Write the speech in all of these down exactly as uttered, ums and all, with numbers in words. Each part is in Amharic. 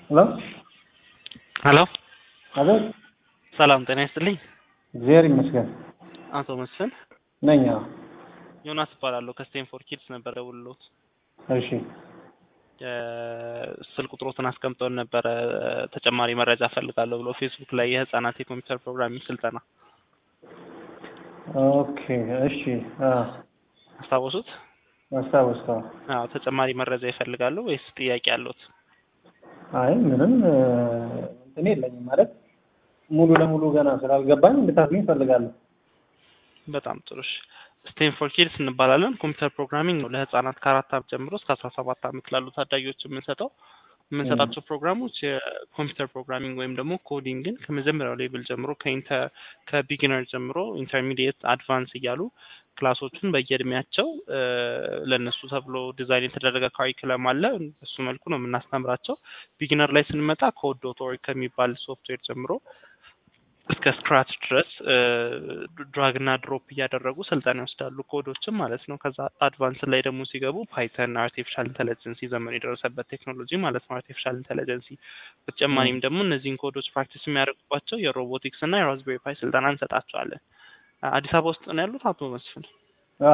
ሄሎ ሄሎ አቤት። ሰላም ጤና ይስጥልኝ። እግዚአብሔር ይመስገን። አቶ መስፍን ነኝ። ዮናስ እባላለሁ ከስቴንፎርድ ኪድስ ነበር ደውሎት። እሺ ስልክ ቁጥሮትን አስቀምጠውን ነበር ተጨማሪ መረጃ ፈልጋለሁ ብሎ ፌስቡክ ላይ የህፃናት የኮምፒውተር ፕሮግራሚንግ ስልጠና። ኦኬ እሺ። አዎ አስታወሱት? አስታወስኩ። አዎ ተጨማሪ መረጃ ይፈልጋሉ ወይስ ጥያቄ አለዎት? አይ ምንም እንትን የለኝም ማለት ሙሉ ለሙሉ ገና ስላልገባኝ እንድታስገኝ እፈልጋለሁ። በጣም ጥሩ እሺ። ስቴንፎርድ ኪድስ እንባላለን። ኮምፒውተር ፕሮግራሚንግ ነው ለህፃናት ከአራት ዓመት ጀምሮ እስከ አስራ ሰባት ዓመት ላሉ ታዳጊዎች የምንሰጠው። የምንሰጣቸው ፕሮግራሞች የኮምፒውተር ፕሮግራሚንግ ወይም ደግሞ ኮዲንግን ከመጀመሪያው ሌቭል ጀምሮ ከኢንተር ከቢጊነር ጀምሮ ኢንተርሚዲየት፣ አድቫንስ እያሉ ክላሶቹን በየእድሜያቸው ለነሱ ተብሎ ዲዛይን የተደረገ ካሪኩለም አለ። እሱ መልኩ ነው የምናስተምራቸው። ቢጊነር ላይ ስንመጣ ኮድ ዶት ኦርግ ከሚባል ሶፍትዌር ጀምሮ እስከ ስክራች ድረስ ድራግ እና ድሮፕ እያደረጉ ስልጠና ይወስዳሉ፣ ኮዶችን ማለት ነው። ከዛ አድቫንስ ላይ ደግሞ ሲገቡ ፓይተን፣ አርቲፊሻል ኢንተለጀንሲ ዘመን የደረሰበት ቴክኖሎጂ ማለት ነው። አርቲፊሻል ኢንተለጀንሲ በተጨማሪም ደግሞ እነዚህን ኮዶች ፕራክቲስ የሚያደርጉባቸው የሮቦቲክስ እና የራዝቤሪ ፓይ ስልጠና እንሰጣቸዋለን። አዲስ አበባ ውስጥ ነው ያሉት አቶ መስፍን? አዎ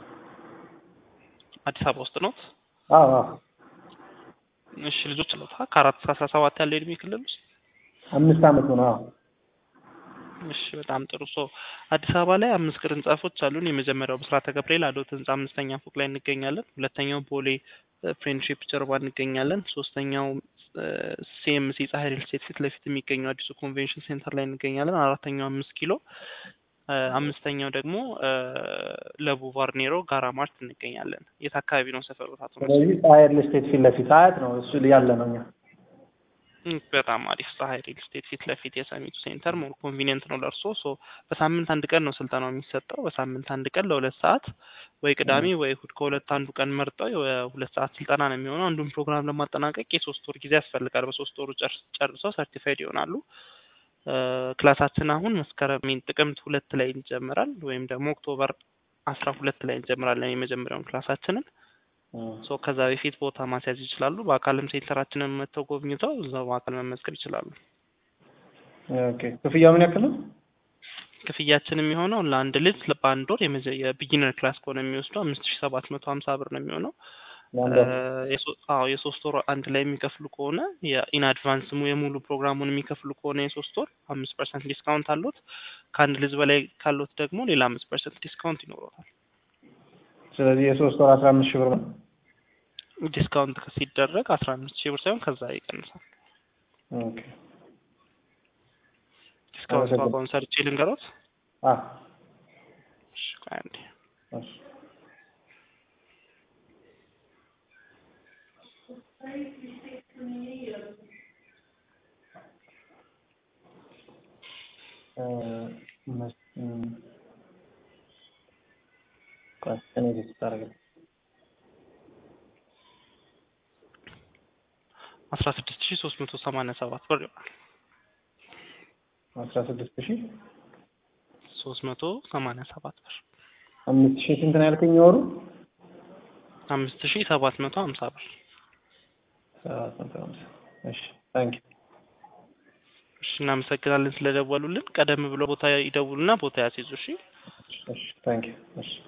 አዲስ አበባ ውስጥ ነው? አዎ አዎ። እሺ ልጆች አሉት? ከአራት እስከ አስራ ሰባት ያለ እድሜ ክልል ውስጥ አምስት ዓመት ነው። አዎ እሺ በጣም ጥሩ። ሶ አዲስ አበባ ላይ አምስት ቅርንጫፎች አሉን። የመጀመሪያው ብስራተ ገብርኤል አዶት ህንጻ አምስተኛ ፎቅ ላይ እንገኛለን። ሁለተኛው ቦሌ ፍሬንድሺፕ ጀርባ እንገኛለን። ሶስተኛው ሲኤምሲ ፀሐይ ሪል ስቴት ፊት ለፊት የሚገኘው አዲሱ ኮንቬንሽን ሴንተር ላይ እንገኛለን። አራተኛው አምስት ኪሎ፣ አምስተኛው ደግሞ ለቡ ቫርኔሮ ጋራ ማርት እንገኛለን። የት አካባቢ ነው ሰፈሩ ታቶ? ስለዚህ ፀሐይ ሪል ስቴት ፊት ለፊት አያት ነው እሱ ያለ ነው። እኛ በጣም አሪፍ። ፀሐይ ሪል ስቴት ፊት ለፊት የሰሚቱ ሴንተር ሞር ኮንቬኒየንት ነው ለርሶ። ሶ በሳምንት አንድ ቀን ነው ስልጠናው የሚሰጠው። በሳምንት አንድ ቀን ለሁለት ሰዓት ወይ ቅዳሜ ወይ እሑድ ከሁለት አንዱ ቀን መርጠው የሁለት ሰዓት ስልጠና ነው የሚሆነው። አንዱን ፕሮግራም ለማጠናቀቅ የሶስት ወር ጊዜ ያስፈልጋል። በሶስት ወሩ ጨርሰው ሰርቲፋይድ ይሆናሉ። ክላሳችን አሁን መስከረም ጥቅምት ሁለት ላይ እንጀምራል ወይም ደግሞ ኦክቶበር አስራ ሁለት ላይ እንጀምራለን የመጀመሪያውን ክላሳችንን። ሶ ከዛ በፊት ቦታ ማስያዝ ይችላሉ። በአካልም ሴንተራችንን መተው ጎብኝተው እዛው በአካል መመዝገብ ይችላሉ። ኦኬ ክፍያው ምን ያክል ነው? ክፍያችን የሚሆነው ለአንድ ልጅ በአንድ ወር የቢጊነር ክላስ ከሆነ የሚወስደው አምስት ሺህ ሰባት መቶ ሀምሳ ብር ነው የሚሆነው። አዎ የሶስት ወር አንድ ላይ የሚከፍሉ ከሆነ የኢን አድቫንስ የሙሉ ፕሮግራሙን የሚከፍሉ ከሆነ የሶስት ወር አምስት ፐርሰንት ዲስካውንት አሉት። ከአንድ ልጅ በላይ ካሉት ደግሞ ሌላ አምስት ፐርሰንት ዲስካውንት ይኖረዋል። ስለዚህ የሶስት ወር አስራ አምስት ሺህ ብር ነው ዲስካውንት ሲደረግ አስራ አምስት ሺህ ብር ሳይሆን ከዛ ይቀንሳል። ኦኬ ዲስካውንት ዋጋውን ሰርቼ ልንገሮት? አዎ እሺ ካንዲ እሺ አስራ ስድስት ሺህ ሶስት መቶ ሰማንያ ሰባት ብር ይሆናል። አስራ ስድስት ሺህ ሶስት መቶ ሰማንያ ሰባት ብር። አምስት ሺህ ስንት ነው ያልከኝ ወሩ? አምስት ሺህ ሰባት መቶ ሀምሳ ብር። ሰባት መቶ ሀምሳ እሺ ታንኪ እሺ እናመሰግናለን ስለደወሉልን። ቀደም ብሎ ቦታ ይደውሉና ቦታ ያስይዙ። እሺ እሺ ታንኪ እሺ